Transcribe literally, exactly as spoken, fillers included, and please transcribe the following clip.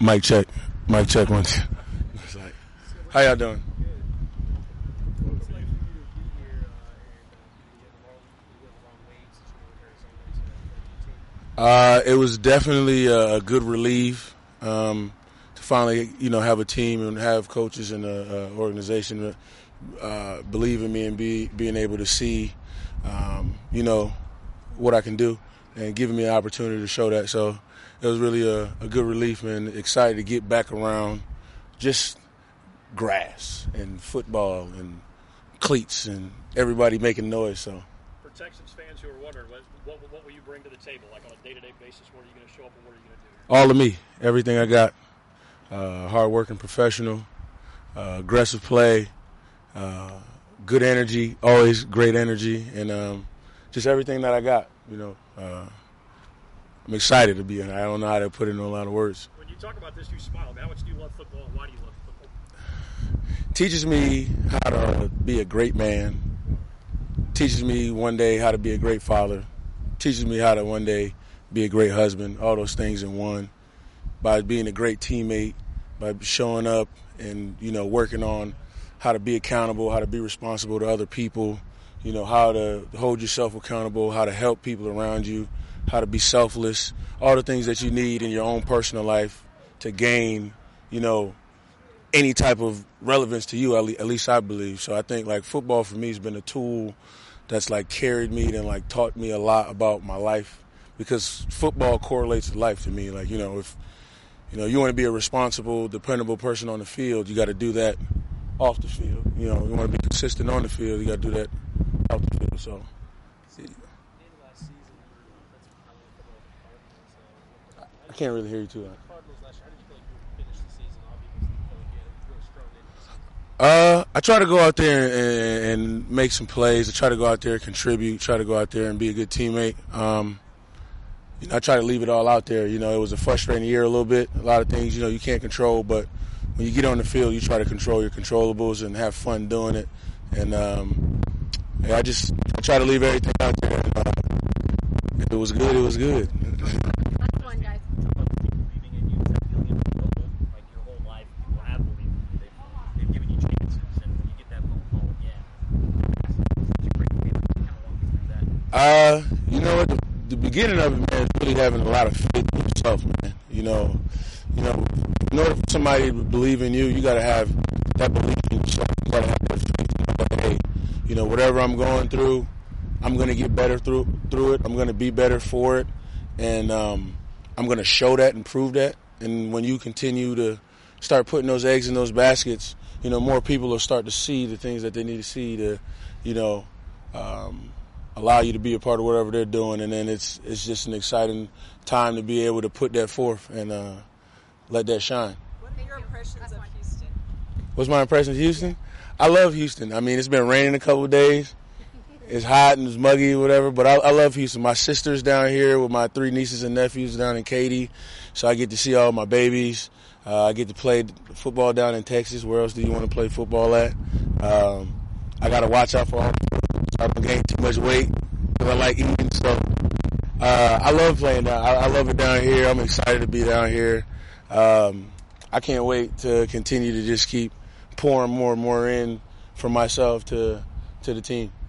Mic check. Mic check once. How y'all doing? Uh, it was definitely a, a good relief um, to finally, you know, have a team and have coaches and an organization uh, believe in me and be being able to see, um, you know, what I can do and giving me an opportunity to show that. So it was really a, a good relief and excited to get back around just grass and football and cleats and everybody making noise. So for Texans fans who are wondering, what, what, what will you bring to the table? Like on a day-to-day basis, where are you going to show up and what are you going to do? All of me, everything I got. Uh, hard-working professional, uh, aggressive play, uh, good energy, always great energy, and um, just everything that I got. You know, uh, I'm excited to be in. I don't know how to put it in a lot of words. When you talk about this, you smile. I mean, how much do you love football, and why do you love football? Teaches me how to be a great man. Teaches me one day how to be a great father. Teaches me how to one day be a great husband. All those things in one. By being a great teammate, by showing up and, you know, working on how to be accountable, how to be responsible to other people, you know, how to hold yourself accountable, how to help people around you, how to be selfless, all the things that you need in your own personal life to gain, you know, any type of relevance to you, at least I believe. So I think, like, football for me has been a tool that's, like, carried me and, like, taught me a lot about my life because football correlates to life to me. Like, you know, if You know, you want to be a responsible, dependable person on the field, you got to do that off the field. You know, you want to be consistent on the field, you got to do that off the field. So, I can't really hear you too much. Uh, I try to go out there and, and make some plays. I try to go out there, contribute, try to go out there and be a good teammate. Um, You know, I try to leave it all out there. You know, it was a frustrating year a little bit. A lot of things, you know, you can't control. But when you get on the field, you try to control your controllables and have fun doing it. And um, yeah, I just I try to leave everything out there. And, uh, if it was good, it was good. Last one, guys. Uh, you know what? The, the beginning of it, man, is really having a lot of faith in yourself, man. You know, you know, in order for somebody to believe in you, you got to have that belief in yourself. You got to have that faith. You know, that, hey, you know, whatever I'm going through, I'm going to get better through through it. I'm going to be better for it, and um, I'm going to show that and prove that. And when you continue to start putting those eggs in those baskets, you know, more people will start to see the things that they need to see to, you know, um, allow you to be a part of whatever they're doing, and then it's it's just an exciting time to be able to put that forth and uh, let that shine. What are your impressions of Houston? What's my impression of Houston? I love Houston. I mean, it's been raining a couple of days. It's hot and it's muggy, whatever, but I, I love Houston. My sister's down here with my three nieces and nephews down in Katy, so I get to see all my babies. Uh, I get to play football down in Texas. Where else do you want to play football at? Um, I got to watch out for all I don't gain too much weight because I like eating. So uh, I love playing down. I, I love it down here. I'm excited to be down here. Um, I can't wait to continue to just keep pouring more and more in for myself to to the team.